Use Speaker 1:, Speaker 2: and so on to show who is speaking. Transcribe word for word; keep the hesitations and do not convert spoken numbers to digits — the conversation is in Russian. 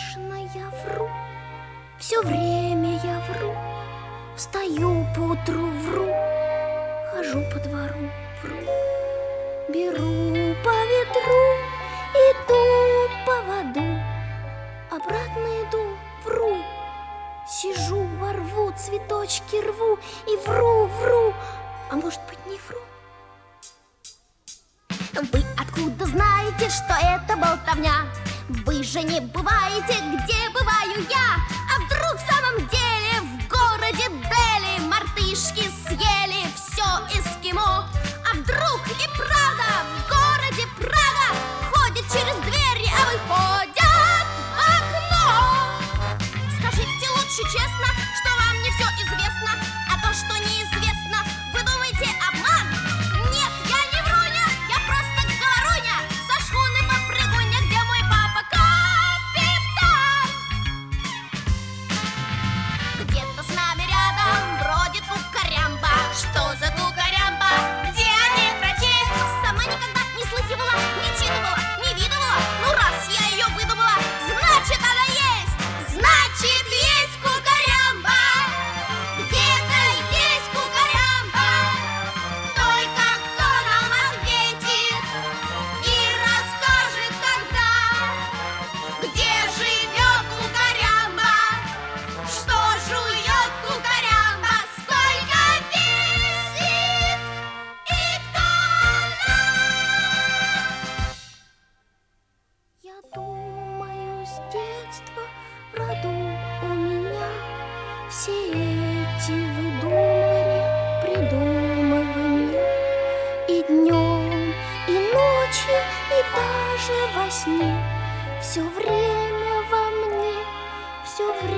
Speaker 1: Конечно, я вру, все время я вру. Встаю поутру, вру, хожу по двору, вру. Беру по ветру, иду по воду, обратно иду, вру. Сижу во рву, цветочки рву и вру, вру. А может быть, не вру? Вы откуда знаете, что это болтовня? Вы же не бываете, где бываю я. А вдруг в самом деле в городе Дели мартышки съели все эскимо? А вдруг и правда в городе Прага ходят через двери, а выходят в окно? Скажите лучше честно, что вам не все известно, а то, что неизвестно, вы думаете обман? Нет, я не вруня, я просто говоруня, со шхуны попрыгуня, где мой папа капитан. Где-то с нами рядом бродит кукарямба. Что за кукарямба? Где они прочесть? Сама никогда не слыхивала, не читывала, не видывала. Ну раз я ее выдумала, значит она есть. Значит есть кукарямба. Где-то есть кукарямба. Только кто нам ответит и расскажет, когда, где живет кукарямба, что жует кукарямба, сколько весит и кто она? Я думаю, с детства в роду у меня все эти выдумывания, придумывания. И днем, и ночью, и даже во сне. Все время во мне, все время